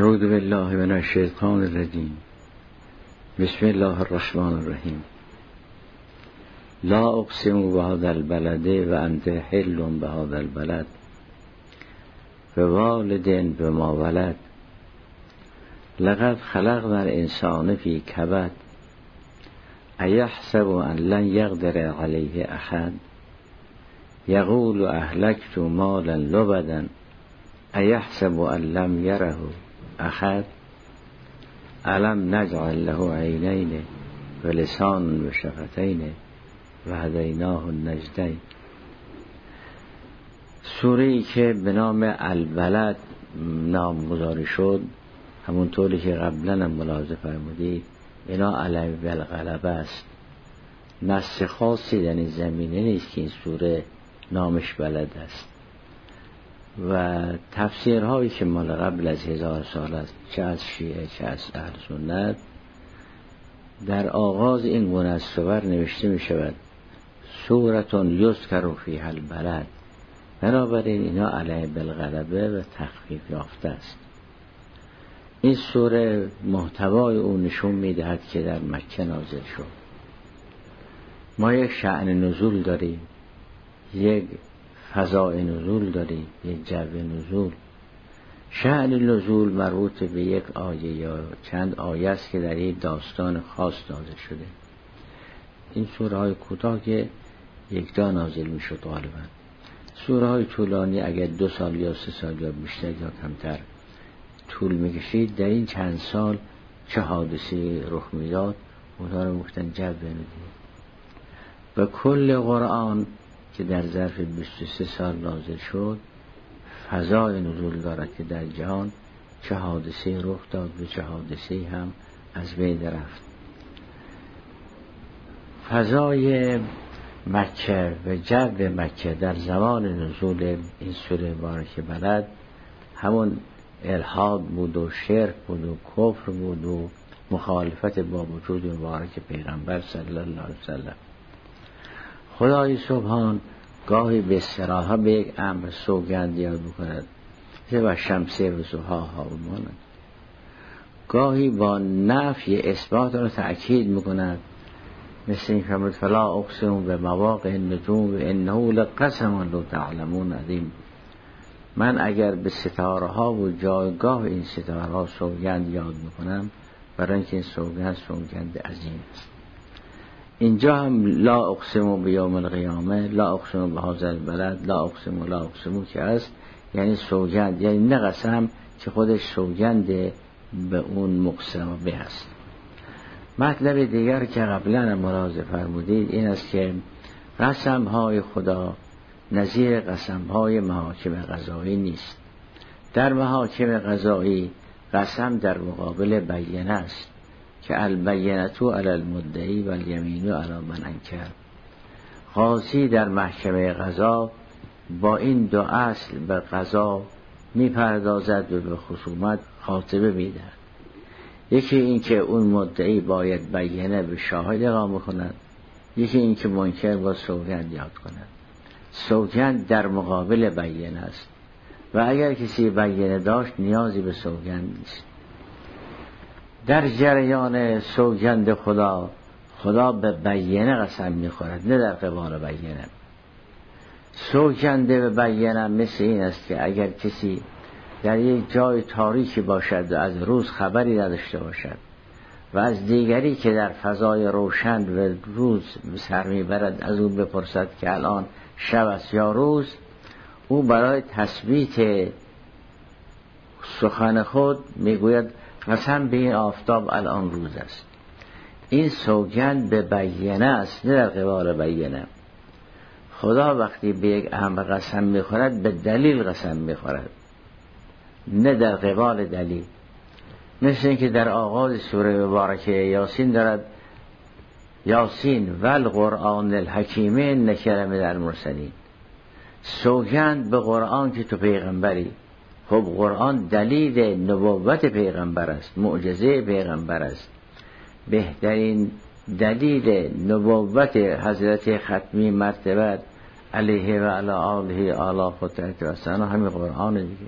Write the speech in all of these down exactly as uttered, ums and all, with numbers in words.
اعوذ بالله من الشیطان الرجیم. بسم الله الرحمن الرحیم. لا اقسم بهذا البلد و انت حل بهذا البلد بوالد بما ولد لقد خلقنا الانسان فی کبد ایحسب ان لن یقدر علیه احد یقول اهلکت مالا لبدا ایحسب ان لم یره احد الم نجعل له عینین و لسان و شفتین و هدیناه النجدین. سوره‌ای که به نام البلد نامگذاری شد، همونطوری که قبلا هم ملاحظه فرمودید اینا علیه بالغلبه است. نص خاصی در این زمینه نیست که این سوره نامش بلد است و تفسیرهایی که مال قبل از هزار سال است، چه از شیعه چه از اهل سنت، در آغاز این گونه از سور نوشته می شود سورتون یذکر فیها البلد، بنابراین اینا علیه بالغلبه و تخفیف یافته است. این سوره محتوای او نشون می دهد که در مکه نازل شد. ما یک شأن نزول داریم، یک فضاء نزول داریم، یک جو نزول. شأن نزول مربوط به یک آیه یا چند آیه است که در یک داستان خاص نازل شده. این سوره های کوتاه که یک جا نازل می شد غالبا. سوره های طولانی اگر دو سال یا سه سال یا بیشتر یا کمتر طول می کشید، در این چند سال چه حادثه رخ می داد اونها رو گفتن جو نزول. و کل قرآن که در ظرف بیست و سه سال نازل شد فضای نزول دارد که در جهان چه حادثه رخ داد و چه حادثه هم از بین رفت. فضای مکه و جو مکه در زمان نزول این سوره مبارکه بلد همون الحاد بود و شرک بود و کفر بود و مخالفت با وجود مبارک پیغمبر صلی الله علیه وسلم. خدای سبحان گاهی به صراحه به یک امر سوگند یاد می‌کند و شمسه و ضحاها و ماند، گاهی با نفی اثبات را تأکید می‌کند، مثل این فرمود فلا اقسم به مواقع النجوم و انه لقسم لو تعلمون عظیم. من اگر به ستاره ها و جایگاه این ستاره ها سوگند یاد می‌کنم برای اینکه این سوگند سوگند عظیم است. اینجا هم لا اقسم بیوم القیامه، لا اقسم بهذا البلد، لا اقسم لا اقسم که است یعنی سوگند، یعنی نه قسم که خودش سوگند به اون مقسم به است. مطلب دیگر که قبلا ملاحظه فرمودید این است که قسم های خدا نظیر قسم های محاکم قضایی نیست. در محاکم قضایی قسم در مقابل بیانه است که البینة علی المدعی و الیمین علی من انکر. قاضی در محکمه قضا با این دو اصل به قضا میپردازد و به خصومت خاتمه میدهد. یکی این که اون مدعی باید بیانه به شاهد اقامه کند، یکی این که منکر با سوگند یاد کند. سوگند در مقابل بیانه است و اگر کسی بیانه داشت نیازی به سوگند نیست. در جریان سوگند خدا، خدا به بیانه قسم میخورد نه در قبال بیانه. سوگند به بیانه مثل این است که اگر کسی در یک جای تاریکی باشد و از روز خبری نداشته باشد و از دیگری که در فضای روشن و روز سر میبرد از او بپرسد که الان شب است یا روز، او برای تثبیت سخن خود میگوید قسم به این آفتاب الان روز است. این سوگند به بیانه است نه در قبال بیانه. خدا وقتی به یک امر قسم میخورد به دلیل قسم میخورد نه در قبال دلیل. مثل اینکه در آغاز سوره مبارکه یاسین دارد یاسین و القرآن الحکیم انک لمن المرسلین. سوگند به قرآن که تو پیغمبری. خب قرآن دلیل نبوت پیغمبر است، معجزه پیغمبر است. بهترین دلیل نبوت حضرت ختمی مرتبت علیه و علی آله آلا فتحت و سنا همین قرآن دیگه.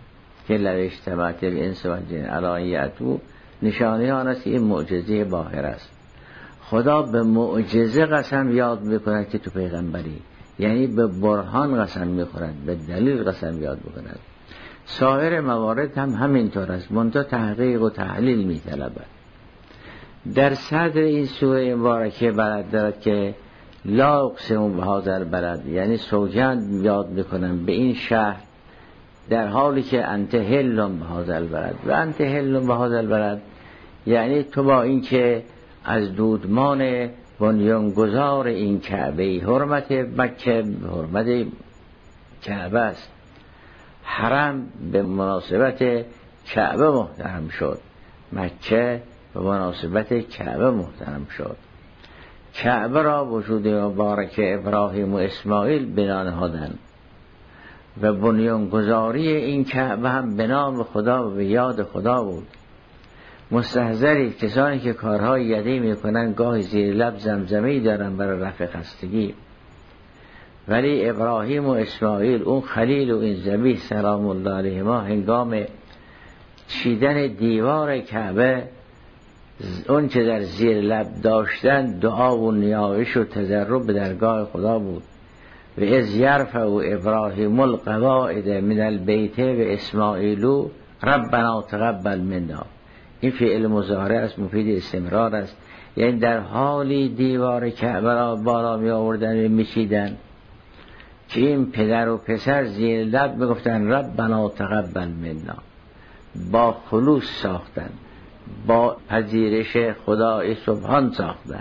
که لرشتمت الانس و الجن علی یأتوا نشانه آن است که این معجزه باهر است. خدا به معجزه قسم یاد میکند که تو پیغمبری، یعنی به برهان قسم میخورد، به دلیل قسم یاد میکند. سایر موارد هم همینطور است، منتها تحقیق و تحلیل میطلبد. در صدر این سوره مبارکه بلد دارد که لا اقسم بهذا البلد، یعنی سوگند یاد میکنم به این شهر، در حالی که انت حل بهذا البلد. و انت حل بهذا البلد یعنی تو با این که از دودمان بنیانگذار این کعبه، حرمت مکه حرمت کعبه است، حرم به مناسبت کعبه محترم شد، مکه به مناسبت کعبه محترم شد. کعبه را وجود مبارک ابراهیم و اسماعیل بنا نهادند و بنیانگذاری این کعبه هم به نام خدا و به یاد خدا بود. مستحضری کسانی که کارهای یدی میکنن گاهی زیر لب زمزمه‌ای دارن برای رفع خستگی، ولی ابراهیم و اسماعیل، اون خلیل و این ذبیح سلام الله علیهما، هنگام چیدن دیوار کعبه اون چه در زیر لب داشتن دعا و نیایش و تضرع به درگاه خدا بود. و از یرفع ابراهیم القواعد من البیت و اسماعیل ربنا تقبل منا. این فعل مضارع است، مفید استمرار است، یعنی در حالی دیوار کعبه را بالا می آوردن و می چیدن که این پدر و پسر زیر لب می گفتن ربنا تقبل منا، با خلوص ساختن، با پذیرش خدای سبحان ساختن.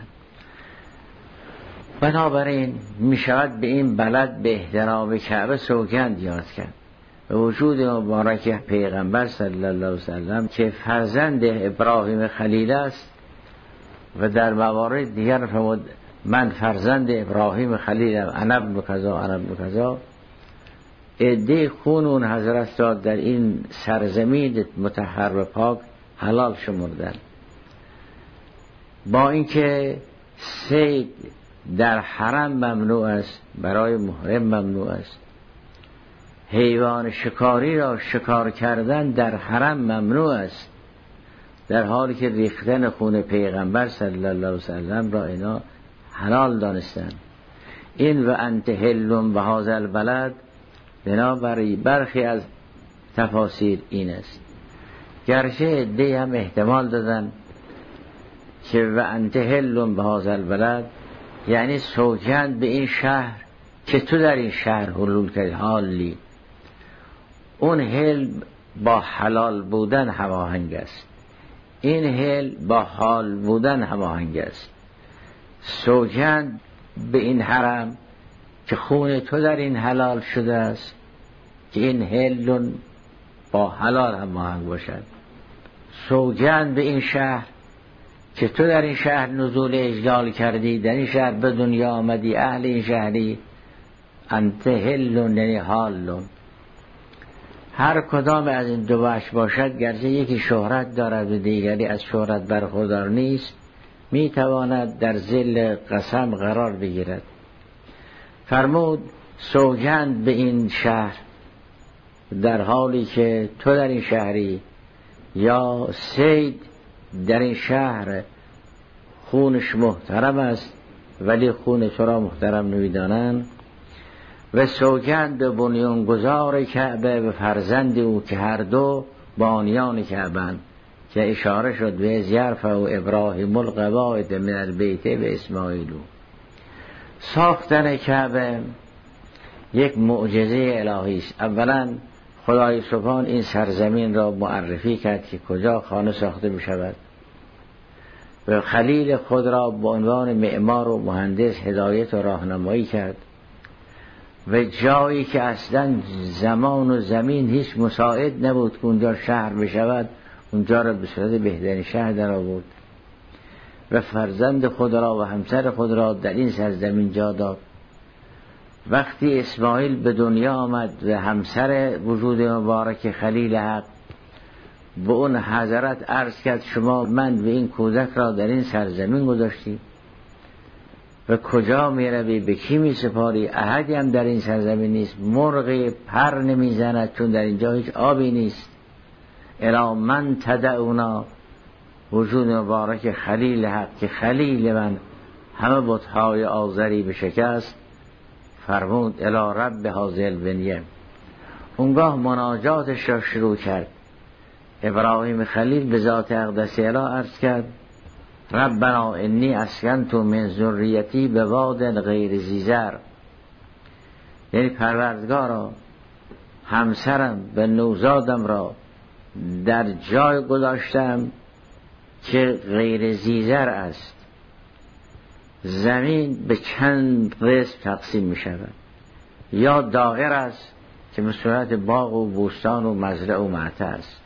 بنابراین می شود به این بلد به احترام کعبه سوگند یاد کرد. به وجود مبارک پیغمبر صلی الله علیه وسلم که فرزند ابراهیم خلیل است و در موارد دیگر فرمود من فرزند ابراهیم خلیلم، انا ابن کذا انا ابن کذا. عده خون اون حضرت را در این سرزمین مطهر و پاک حلال شمردن، با اینکه صید در حرم ممنوع است، برای محرم ممنوع است. حیوان شکاری را شکار کردن در حرم ممنوع است، در حالی که ریختن خون پیغمبر صلی الله علیه وسلم را اینا حلال دانستند. این و انت حل بهذا البلد بنابراین برخی از تفاسیر این است، گرچه عده هم احتمال دادن که و انت حل بهذا البلد یعنی سوگند به این شهر که تو در این شهر حلول کردی، حالی. اون حل با حلال بودن هماهنگ است، این حل با حال بودن هماهنگ است. سوگند به این حرم که خون تو در این حلال شده است، که این حل با حلال هماهنگ باشد. سوگند به این شهر که تو در این شهر نزول اجلال کردی، در این شهر به دنیا آمدی، اهل این شهری. انت حلون یعنی حالون. هر کدام از این دو وجه باشد، گرچه یکی شهرت دارد و دیگری از شهرت برخوردار نیست، میتواند در ظل قسم قرار بگیرد. فرمود سوگند به این شهر در حالی که تو در این شهری، یا صید در این شهر خونش محترم است ولی خون تو را محترم نمیدانند. و سوگند به بنیانگذار کعبه و فرزند او که هر دو بانیان کعبه که اشاره شد به یرفع و ابراهیم القواعد من البیت و اسماعیل. ساختن کعبه یک معجزه الهی است. اولا خدای سبحان این سرزمین را معرفی کرد که کجا خانه ساخته می شود و خلیل خود را به عنوان معمار و مهندس هدایت و راهنمایی کرد و جایی که اصلا زمان و زمین هیچ مساعد نبود که اونجا شهر بشود، اونجا را به صورت بهترین شهر در آورد و فرزند خود را و همسر خود را در این سرزمین جا داد. وقتی اسماعیل به دنیا آمد و همسر وجود مبارک خلیل حق به اون حضرت عرض کرد شما من به این کودک را در این سرزمین گذاشتی و کجا می روی، به کی می سپاری؟ احدی هم در این سرزمین نیست، مرغی پر نمی زند چون در اینجا هیچ آبی نیست. الی من تدعونا، وجود مبارک خلیل حق که خلیل من همه بت‌های آزری به شکست، فرمود الی رب هذه البنیه. اونگاه مناجاتش را شروع کرد. ابراهیم خلیل به ذات اقدس اله عرض کرد ربنا انی اسکنت من ذریتی بواد غیر ذی زرع، یعنی پروردگارا همسرم به نوزادم را در جای گذاشتم که غیر ذی زرع است. زمین به چند قسم تقسیم می شود، یا دائر است که به صورت باغ و بوستان و مزرعه و معطر است،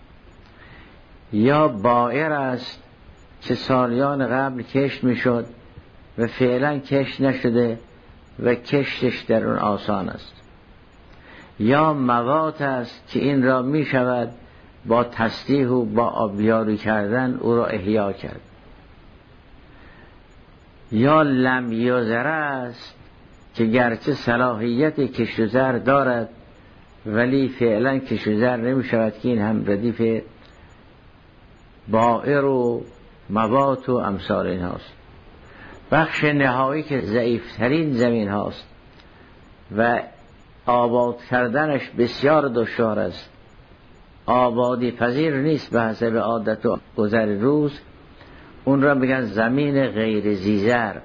یا بائر است که سالیان قبل کشت می شد و فعلا کشت نشده و کشتش در اون آسان است، یا موات است که این را می شود با تصدیح و با آبیاری کردن او را احیا کرد، یا لم یزرع است که گرچه صلاحیت کشت و زر دارد ولی فعلا کشت و زر نمی شود، که این هم ردیف بائر و موات و امثال این هاست. بخش نهایی که ضعیفترین زمین هاست و آباد کردنش بسیار دشوار است، آبادی پذیر نیست به حسب عادت و گذر روز، اون را میگن زمین غیر ذی زرع.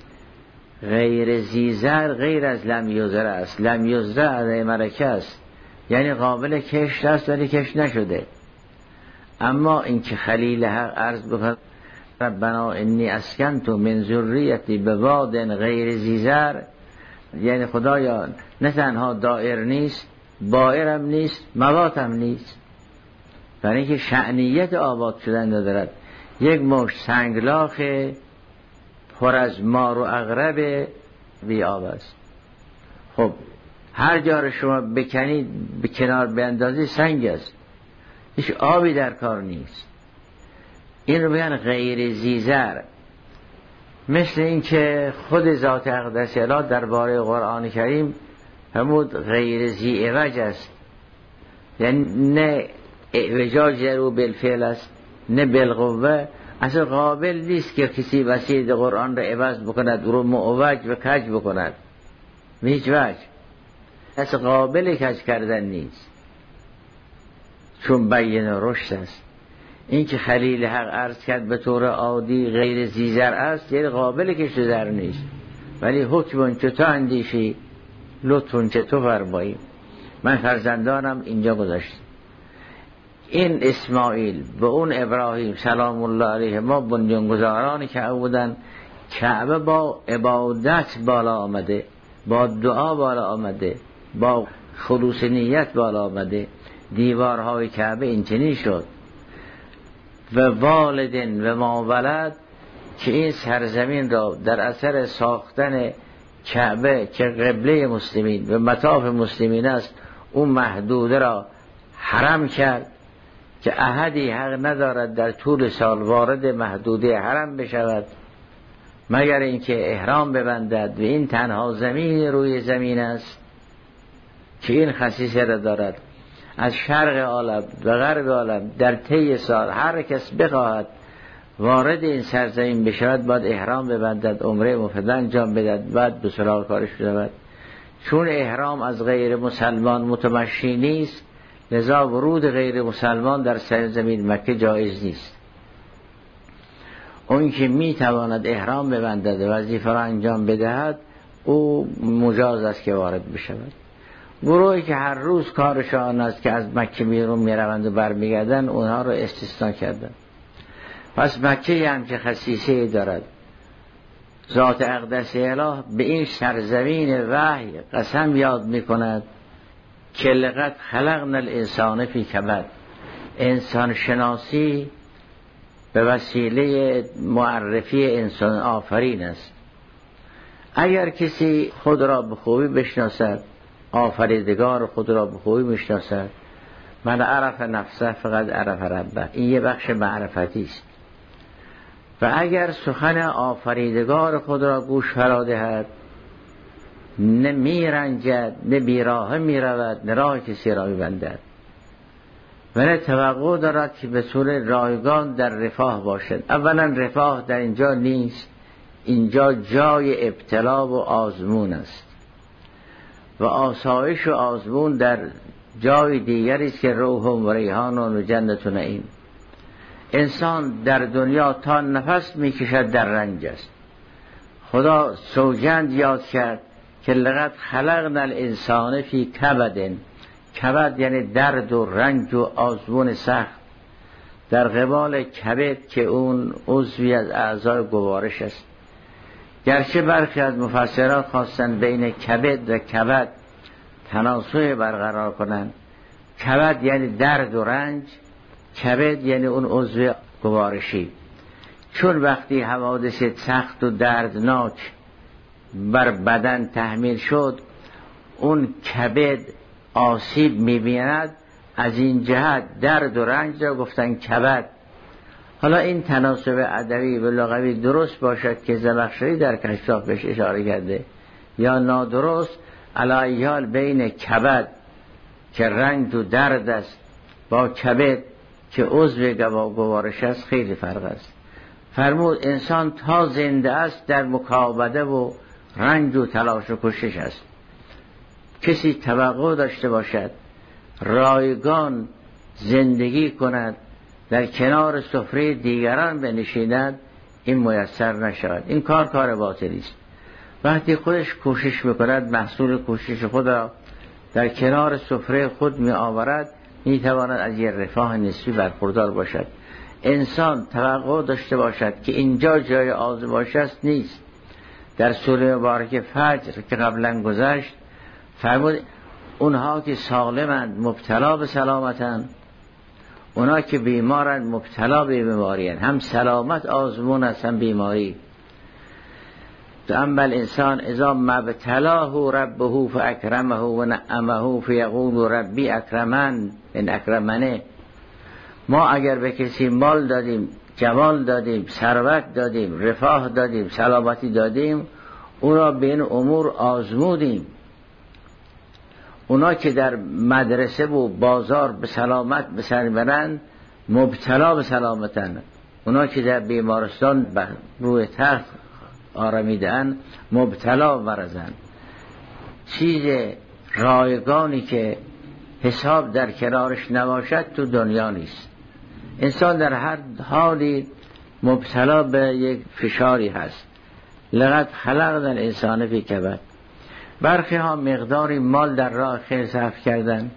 غیر ذی زرع غیر از لم یزرع است. لم یزرع ملکه است، یعنی قابل کشت است ولی کشت نشده. اما این که خلیل حق عرض بکن ربنا انی اسکنت من ذریتی بواد غیر ذی زرع، یعنی خدایا نه تنها دائر نیست، بائرم نیست، مواتم نیست، برای اینکه شأنیت آباد شدن ندارد. یک مشت سنگلاخ پر از مار و عقرب بی آب است. خب هر جا رو شما بکنید به کنار بیندازی سنگ است، هیچ آبی در کار نیست. این رو میگن غیر ذی زرع. مثل این که خود ذات اقدس اله درباره قرآن کریم همود غیر ذی عوج است، یعنی نه اعوجاج رو بالفعل است نه بالقوه، اصلا قابل نیست که کسی وسیله قرآن را عوض بکند، رو معوج و کج بکند، به هیچ وجه اصلا قابل کج کردن نیست، چون بیان رشد است. این که خلیل حق عرض کرد به طور عادی غیر ذی زرع است، یعنی قابل کشت و زر نیست، ولی حکم چه تو اندیشی لطفون چه تو فرمایی، من فرزندانم اینجا گذاشتم. این اسماعیل به اون ابراهیم سلام الله علیه ما بنیانگذارانی که بودن، کعبه با عبادت بالا آمده، با دعا بالا آمده، با خلوص نیت بالا آمده. دیوارهای کعبه اینچنین شد و والدین و ما ولد، که این سرزمین را در اثر ساختن کعبه که قبله مسلمین و مطاف مسلمین است، اون محدوده را حرم کرد که احدی حق ندارد در طول سال وارد محدوده حرم بشود مگر اینکه احرام ببندد، و این تنها زمین روی زمین است که این خصیصه را دارد. از شرق عالم و غرب عالم در طی سال هر کس بخواهد وارد این سرزمین بشود باید احرام ببندد، عمره مفرد انجام بدهد، بعد به سراغ کارش بشود. چون احرام از غیر مسلمان متمشی نیست، لذا ورود غیر مسلمان در سرزمین مکه جایز نیست. اون که می تواند احرام ببندد و وظیفه را انجام بدهد، او مجاز است که وارد بشود. گروهی که هر روز کارشان است که از مکه بیرون میروند و برمیگردن، اونها رو استثناء کردن. پس مکه هم که خصیصه دارد. ذات اقدس اله به این سرزمین وحی قسم یاد میکند که لقد خلقنا الانسان فی کبد. انسان شناسی به وسیله معرفی انسان آفرین است. اگر کسی خود را به خوبی بشناسد، آفریدگار خود را به خوبی میشناسد، من عرف نفسه فقط عرف ربه، این یه بخش معرفتی است. و اگر سخن آفریدگار خود را گوش فرا دهد، نه میرنجد نه بیراه میرود نه راه کسی را میبندد. ولی توقع دارد که به طور رایگان در رفاه باشد. اولا رفاه در اینجا نیست، اینجا جای ابتلا و آزمون است و آسایش و آزمون در جای دیگری است که روح و ریحان و جنت و نعیم. انسان در دنیا تا نفس میکشد در رنج است. خدا سوگند یاد کرد که لقد خلقنا الانسان فی کبد. کبد یعنی درد و رنج و آزمون سخت، در قبال کبد که اون عضوی از اعضای گوارش است. گرچه برخی از مفسران خواستن بین کبد و کبد تناسب برقرار کنند. کبد یعنی درد و رنج، کبد یعنی اون عضو گوارشی. چون وقتی حوادث سخت و دردناک بر بدن تحمیل شد، اون کبد آسیب می‌بیند، از این جهت درد و رنج را گفتن کبد. حالا این تناسب ادبی و لغوی درست باشد که زمخشری در کشاف بهش اشاره کرده یا نادرست، علی حال بین کبد که رنج و درد است با کبد که عضو گوارش است خیلی فرق است. فرمود انسان تا زنده است در مکابده و رنج و تلاش و کوشش است. کسی توقع داشته باشد رایگان زندگی کند، در کنار سفره دیگران بنشیند، این میسر نشود. این کار کار باطلی است. وقتی خودش کوشش میکند، محصول کوشش خود را در کنار سفره خود می آورد، می تواند از یه رفاه نسبی برخوردار باشد. انسان توقع داشته باشد که اینجا جای آزمایش است نیست. در سوره مبارکه فجر که قبلا گذشت فرمود اونها که سالمند مبتلا به سلامتند، اونها که بیمارند مبتلا به بیماریند. هم سلامت آزمون است هم بیماری. اما الانسان اذا مبتلاه ربه فاکرمه و نعمه فیقول ربی اکرمن ان اکرمنه. ما اگر به کسی مال دادیم، جمال دادیم، ثروت دادیم، رفاه دادیم، سلامتی دادیم، او را به این امور آزمودیم. اونا که در مدرسه و بازار به سلامت به سر برند مبتلا به سلامتن، اونا که در بیمارستان روی تخت آرامیدن مبتلا مرزن. چیز رایگانی که حساب در کنارش نباشد تو دنیا نیست. انسان در هر حالی مبتلا به یک فشاری هست. لقد خلقنا الانسان فی کبد. برخی ها مقداری مال در راه خیر صرف کردن،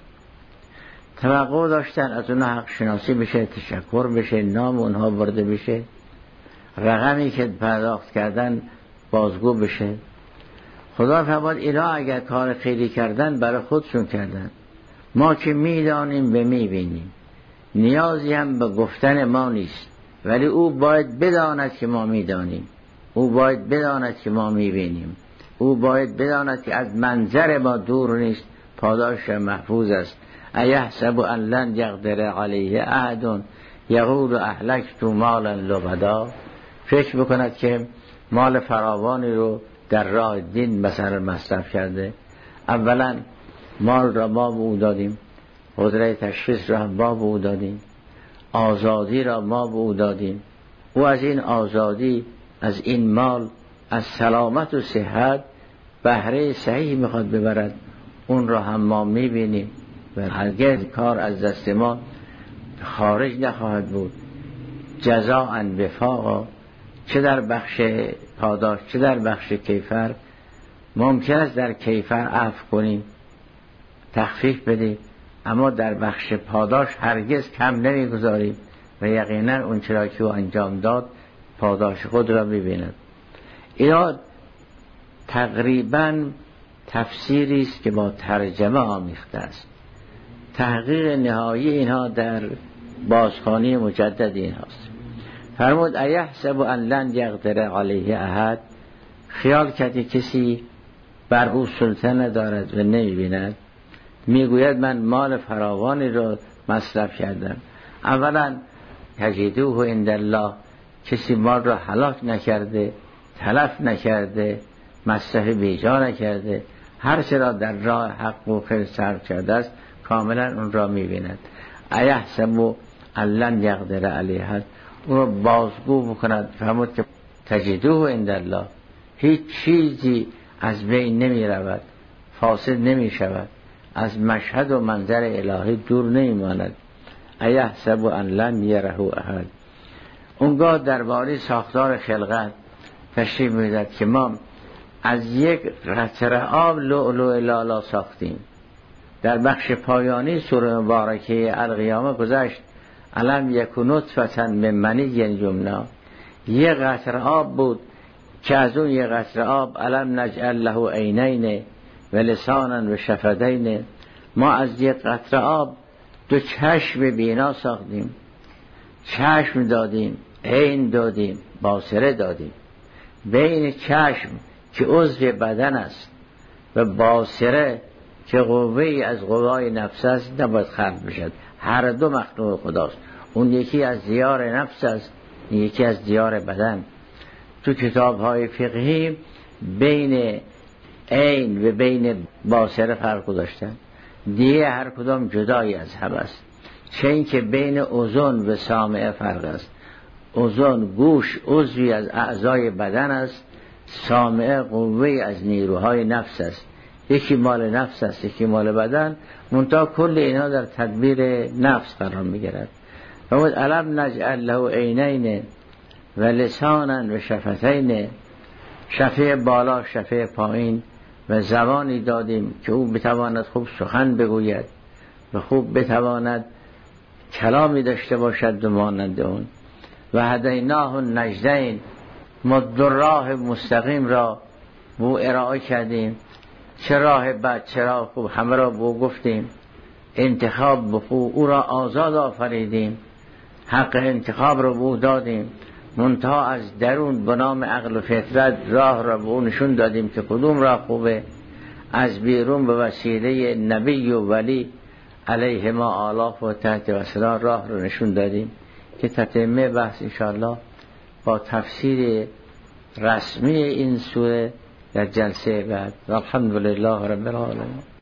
توقع داشتن از اونها حق شناسی بشه، تشکر بشه، نام اونها برده بشه، رقمی که پرداخت کردن بازگو بشه. خدا فرمود اینا اگر کار خیری کردن برای خودشون کردن، ما که میدانیم به میبینیم، نیازی هم به گفتن ما نیست، ولی او باید بداند که ما میدانیم، او باید بداند که ما میبینیم، او باید بداند که از منظر ما دور نیست، پاداش محفوظ است. ایحسب ان لن یقدر علیه احد یقول اهلکت مالا لبدا. فکر بکند که مال فراوانی رو در راه دین مثلا مصرف کرده. اولا مال را ما به او دادیم، قدرت تشخیص را ما به او دادیم، آزادی را ما به او دادیم. او از این آزادی، از این مال، از سلامت و صحت بهره صحیح میخواد ببرد. اون را هم ما میبینیم و هرگز کار از دست ما خارج نخواهد بود. جزاء وفاقا، چه در بخش پاداش چه در بخش کیفر. ممکن است در کیفر عفو کنیم، تخفیف بدیم، اما در بخش پاداش هرگز کم نمیگذاریم و یقینا اون چرا که او انجام داد پاداش خود را ببیند. اینا تقریبا تفسیری است که با ترجمه آمیخته است. تحقیق نهایی اینها در بازخوانی مجدد این هاست. فرمود ایحسب ان لن یقدر علیه احد. خیال کرده کسی بر او سلطه ندارد و نمیبیند، میگوید من مال فراوانی را مصرف کردم. اولا تجدوه عند الله، کسی مال را هلاک نکرده، تلف نکرده، مصرف بیجا نکرده، هر چرا در راه حق و خیر صرف کرده است کاملا اون را میبیند. ایحسب ان لن یقدر علیه هست، اون رو بازگو بکند، فهمود که تجدوه عند الله، هیچ چیزی از بین نمی رود، فاسد نمی شود، از مشهد و منظر الهی دور نمی ماند. ایحسب ان لن یره احد. اونگاه درباره ساختار خلقت تشریح می‌دهد که ما از یک قطره آب لؤلؤ لالا ساختیم. در بخش پایانی سوره مبارکه القیامه گذشت الم یکن نطفة من منی یمنا، یک قطره آب بود که از اون یک قطره آب الم نجعل له عینین و لسانا و شفتین، ما از یک قطره آب دو چشم بینا ساختیم، چشم دادیم، عین دادیم، باصره دادیم. بین چشم که عضو بدن است و باصره که قوه‌ای از قوای نفس است نباید خلق بشد، هر دو مخلوق خداست. اون یکی از دیار نفس است، یکی از دیار بدن. تو کتاب‌های فقهی بین عین و بین باصره فرق گذاشتن، دیگه هر کدام جدایی از هم است. چه این که بین اذن و سامعه فرق است. اذن گوش عضوی از اعضای بدن است، سامعه قوه‌ای از نیروهای نفس است، یکی مال نفس است یکی مال بدن، منتها کل اینا در تدبیر نفس قرار می‌گیرد. فرمود الم نجعل له عینین و لسانا و شفتین، شفه بالا شفه پایین و زبانی دادیم که او بتواند خوب سخن بگوید و خوب بتواند کلامی داشته باشد و مانند اون. و هدیناه النجدین، ما دو راه مستقیم را بو ارائه کردیم، چه راه بد چه راه خوب همه را بو گفتیم، انتخاب بخو او را آزاد آفریدیم، حق انتخاب را بو دادیم، منتها از درون به نام عقل و فطرت راه را به اون نشون دادیم که کدوم راه خوبه، از بیرون به وسیله نبی و ولی علیه ما آلاف و تحت و اسرار راه را نشون دادیم که تتمه بحث انشاءالله با تفسیر رسمی این سوره در جلسه بعد. الحمدلله رب العالمین.